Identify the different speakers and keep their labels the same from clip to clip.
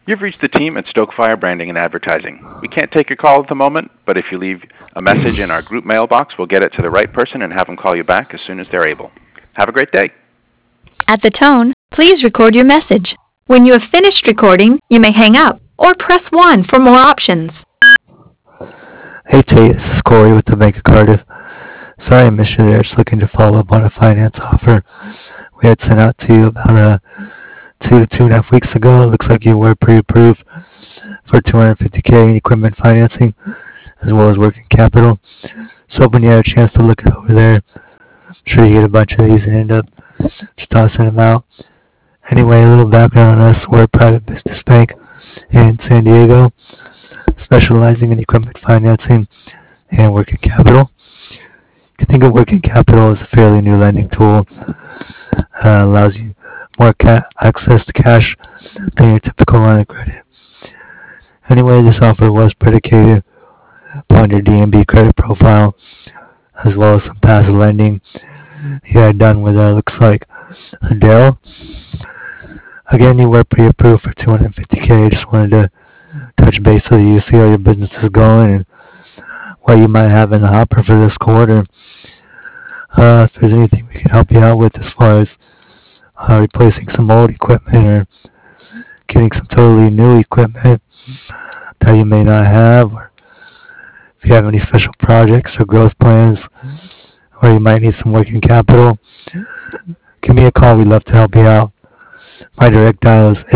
Speaker 1: You've reached the team at Stokefire Branding and Advertising. We can't take your call at the moment, but if you leave a message in our group mailbox, we'll get it to the right person and have them call you back as soon as they're able. Have a great day.
Speaker 2: At the tone, please record your message. When you have finished recording, you may hang up or press 1 for more options.
Speaker 3: Hey Tate, this is Corey with the Bank of Cardiff. Sorry I missed you there. Just looking to follow up on a finance offer we had sent out to you about 2.5 weeks ago. It looks like you were pre-approved for $250K in equipment financing as well as working capital. So hoping you had a chance to look it over there. I'm sure you get a bunch of these and end up just tossing them out. Anyway, a little background on us. We're a private business bank in San Diego, specializing in equipment financing and working capital. You can think of working capital as a fairly new lending tool. Allows you more access to cash than your typical line of credit. Anyway, this offer was predicated upon your D&B credit profile, as well as some past lending you had done with, looks like, Adele. Again, you were pre-approved for $250K. Just wanted to touch base with you, see how your business is going, and what you might have in the hopper for this quarter. If there's anything we can help you out with as far as replacing some old equipment or getting some totally new equipment that you may not have, or if you have any special projects or growth plans, or you might need some working capital, give me a call. We'd love to help you out. My direct dial is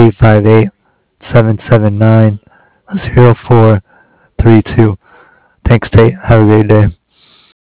Speaker 3: 858-779-0432. Thanks, Tate. Have a great day.